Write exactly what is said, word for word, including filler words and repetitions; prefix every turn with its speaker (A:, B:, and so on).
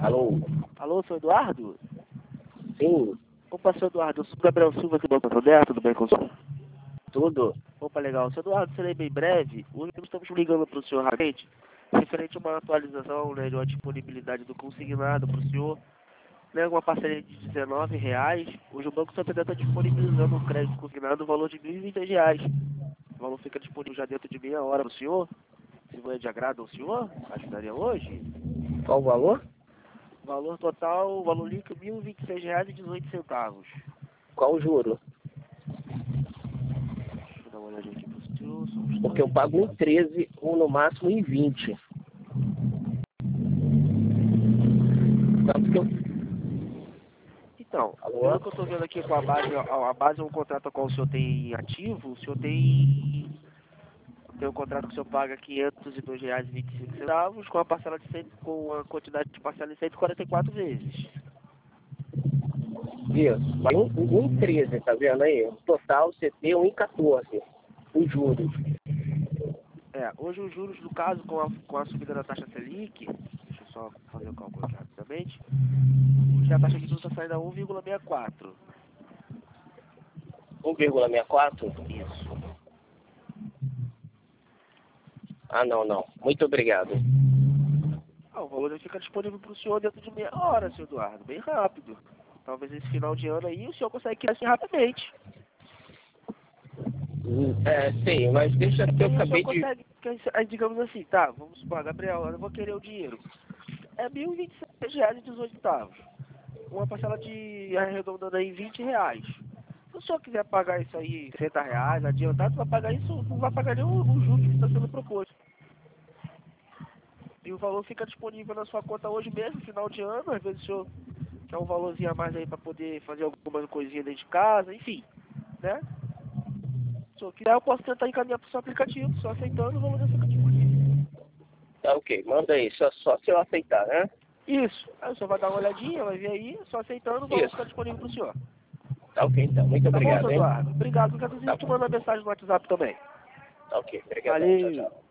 A: Alô?
B: Alô, seu Eduardo?
A: Sim,
B: Opa, seu Eduardo, eu sou o Gabriel Silva aqui do Banco Santander, tudo bem com o senhor?
A: tudo.
B: Opa, legal. Seu Eduardo, serei bem breve. Hoje nós estamos ligando para o senhor rapidamente, referente a uma atualização, né, de uma disponibilidade do consignado para o senhor, né, uma parceria de dezenove reais. Hoje o Banco Santander está disponibilizando um crédito consignado no valor de mil e vinte e seis reais. O valor fica disponível já dentro de meia hora para o senhor. Se não é de agrado ao senhor, ajudaria hoje.
A: Qual o valor?
B: Valor total, o valor líquido, mil e vinte e seis reais e dezoito centavos.
A: Qual o juro?
B: Deixa eu dar uma olhadinha aqui pro senhor. Só um
A: Porque eu
B: instante.
A: pago em treze ou no máximo em vinte. Tanto que eu...
B: Então,
A: Alô?
B: pelo que eu estou vendo aqui com a base, a, a base é um contrato a qual o senhor tem ativo, o senhor tem, tem um contrato que o senhor paga quinhentos e dois reais e vinte e cinco centavos com a parcela de cem, com a quantidade de parcela em cento e quarenta e quatro vezes.
A: Isso. Vai um, um em treze, tá vendo aí? O total C T um em quatorze. Os juros.
B: É, hoje os juros, no caso, com a, com a subida da taxa Selic, deixa eu só fazer o cálculo aqui rapidamente, hoje a taxa de juros está saindo a um vírgula sessenta e quatro.
A: um vírgula sessenta e quatro?
B: Isso.
A: Ah, não, não. Muito obrigado.
B: Ah, o valor fica disponível para o senhor dentro de meia hora, seu Eduardo, bem rápido. Talvez esse final de ano aí o senhor consegue criar assim rapidamente.
A: Hum, É, sim, mas deixa que eu
B: Aí o senhor
A: acabei de...
B: consegue, aí, digamos assim, tá, vamos supor, Gabriel, eu vou querer o dinheiro. É mil e vinte e seis reais e dezoito centavos. Uma parcela de arredondando aí vinte reais. Se o senhor quiser pagar isso aí, sessenta reais, adiantado, vai pagar isso, não vai pagar nem o, o juro que está sendo proposto. E o valor fica disponível na sua conta hoje mesmo, final de ano, às vezes o senhor quer um valorzinho a mais aí para poder fazer alguma coisinha dentro de casa, enfim, né? Se eu quiser, eu posso tentar encaminhar para o seu aplicativo, só aceitando o valor já fica disponível.
A: Tá ok, manda aí. Só, só se eu aceitar, né?
B: Isso. Aí o senhor vai dar uma olhadinha, vai ver aí, só aceitando o valor
A: Isso.
B: fica disponível para o senhor.
A: Tá ok, então. Muito
B: Tá bom,
A: obrigado,
B: seu
A: hein?
B: Eduardo? Obrigado. Qualquer coisa a
A: Tá
B: gente
A: bom.
B: manda mensagem no WhatsApp também.
A: Tá ok. Obrigadão. Tchau,
B: Valeu.
A: tchau.